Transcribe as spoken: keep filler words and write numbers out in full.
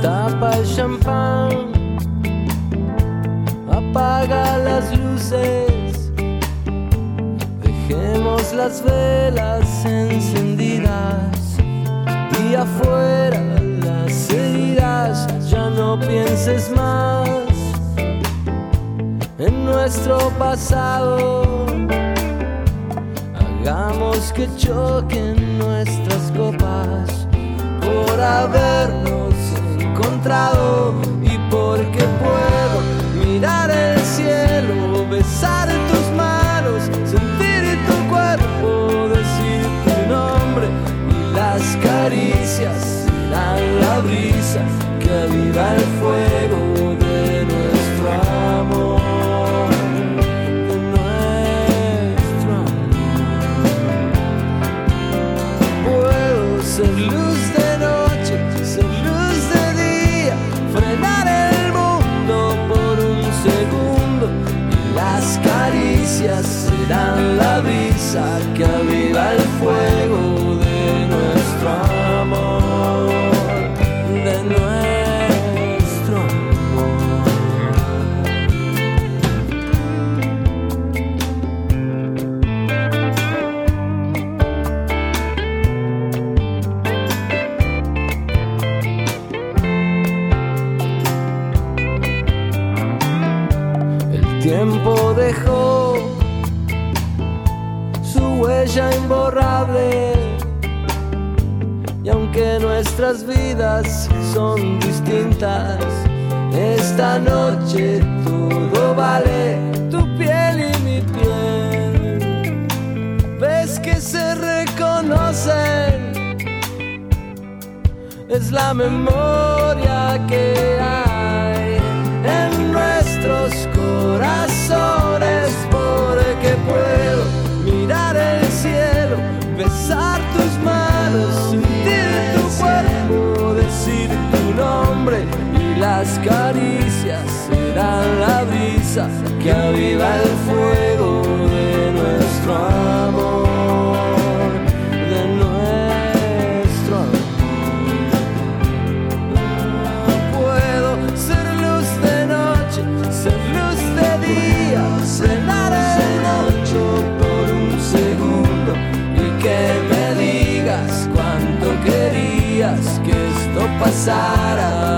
Tapa el champán, apaga las luces, dejemos las velas encendidas y afuera las heridas. Ya no pienses más en nuestro pasado, hagamos que choquen nuestras copas por habernos encontrado y porque puedo mirar el cielo, besar tus manos, sentir tu cuerpo, decir tu nombre y las caricias serán la brisa que aviva el fuego de nuestro amor. Ser luz de noche, ser luz de día, frenar el mundo por un segundo y las caricias serán la brisa que aviva el fuego de nuestro amor, de nuestro amor. El tiempo dejó su huella imborrable y aunque nuestras vidas son distintas, esta noche todo vale, tu piel y mi piel. Ves que se reconocen, es la memoria que hay en nuestros corazones, porque puedo mirar el cielo, besar tus manos, sentir tu cuerpo, decir tu nombre y las caricias serán la brisa que aviva el fuego de nuestro amor, de nuestro amor. Puedo ser luz de noche, ser luz de día, cenar el noche por un segundo y que me digas cuánto querías que esto pasara.